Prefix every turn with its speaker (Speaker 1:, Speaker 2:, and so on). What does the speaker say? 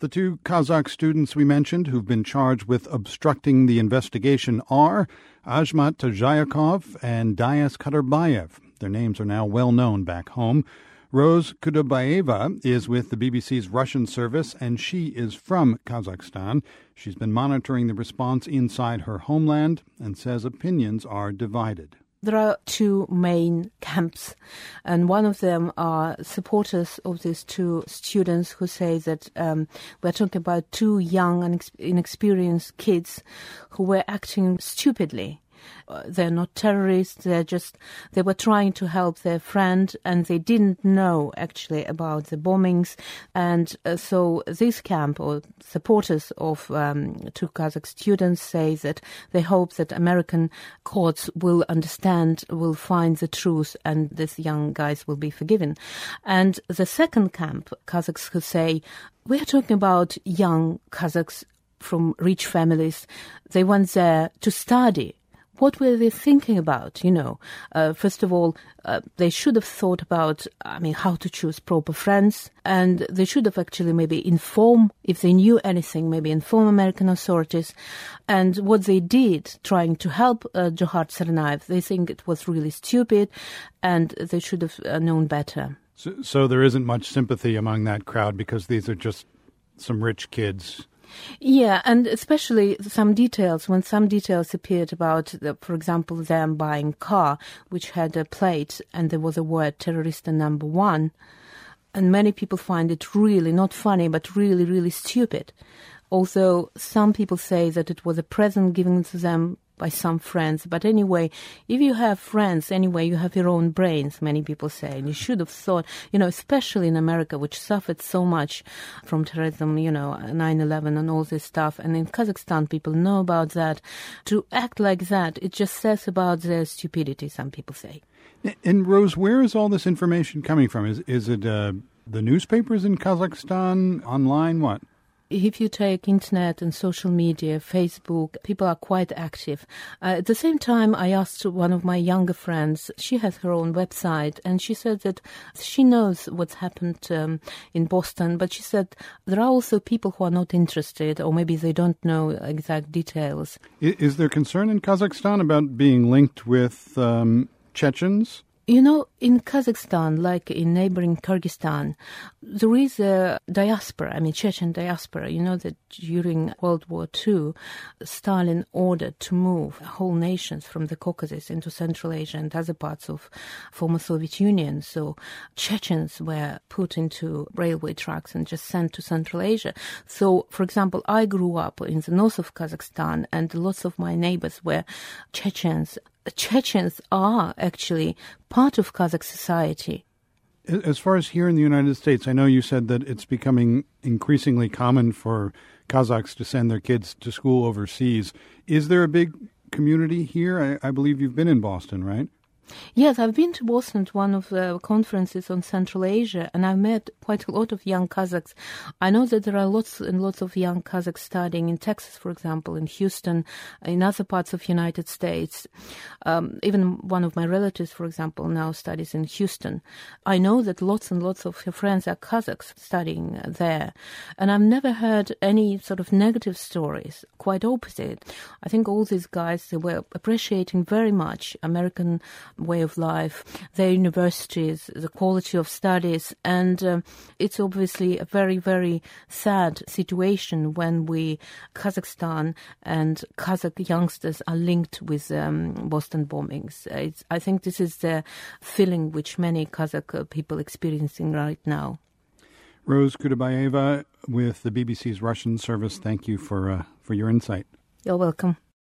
Speaker 1: The two Kazakh students we mentioned who've been charged with obstructing the investigation are Azmat Tajayakov and Dias Kaderbayev. Their names are now well known back home. Rose Kudabayeva is with the BBC's Russian service, and she is from Kazakhstan. She's been monitoring the response inside her homeland and says opinions are divided.
Speaker 2: There are two main camps, and one of them are supporters of these two students who say that we're talking about two young and inexperienced kids who were acting stupidly. They're not terrorists, they were trying to help their friend, and they didn't know actually about the bombings. And so this camp, or supporters of two Kazakh students, say that they hope that American courts will understand, will find the truth, and these young guys will be forgiven. And the second camp, Kazakhs who say, we're talking about young Kazakhs from rich families. They went there to study. What were they thinking about? First of all, they should have thought about, how to choose proper friends. And they should have actually maybe if they knew anything, maybe inform American authorities. And what they did, trying to help Johar Tsarnaev, they think it was really stupid and they should have known better.
Speaker 1: So there isn't much sympathy among that crowd because these are just some rich kids.
Speaker 2: Yeah, and especially when some details appeared about, for example, them buying a car which had a plate and there was a word terrorista number 1. And many people find it really not funny, but really, really stupid. Although some people say that it was a present given to them by some friends. But anyway, if you have friends, anyway, you have your own brains, many people say. And you should have thought, especially in America, which suffered so much from terrorism, 9/11 and all this stuff. And in Kazakhstan, people know about that. To act like that, it just says about their stupidity, some people say.
Speaker 1: And Rose, where is all this information coming from? Is it the newspapers in Kazakhstan, online, what?
Speaker 2: If you take internet and social media, Facebook, people are quite active. At the same time, I asked one of my younger friends, she has her own website, and she said that she knows what's happened in Boston, but she said there are also people who are not interested, or maybe they don't know exact details.
Speaker 1: Is there concern in Kazakhstan about being linked with Chechens?
Speaker 2: In Kazakhstan, like in neighboring Kyrgyzstan, there is a diaspora, Chechen diaspora. That during World War II, Stalin ordered to move whole nations from the Caucasus into Central Asia and other parts of former Soviet Union. So Chechens were put into railway trucks and just sent to Central Asia. So, for example, I grew up in the north of Kazakhstan, and lots of my neighbors were Chechens. Chechens are actually part of Kazakh society.
Speaker 1: As far as here in the United States, I know you said that it's becoming increasingly common for Kazakhs to send their kids to school overseas. Is there a big community here? I believe you've been in Boston, right?
Speaker 2: Yes, I've been to Boston to one of the conferences on Central Asia, and I've met quite a lot of young Kazakhs. I know that there are lots and lots of young Kazakhs studying in Texas, for example, in Houston, in other parts of the United States. Even one of my relatives, for example, now studies in Houston. I know that lots and lots of her friends are Kazakhs studying there, and I've never heard any sort of negative stories, quite opposite. I think all these guys, they were appreciating very much American way of life, their universities, the quality of studies, and it's obviously a very, very sad situation when Kazakhstan and Kazakh youngsters are linked with Boston bombings. I think this is the feeling which many Kazakh people experiencing right now.
Speaker 1: Rose Kudabayeva with the BBC's Russian service, thank you for your insight.
Speaker 2: You're welcome.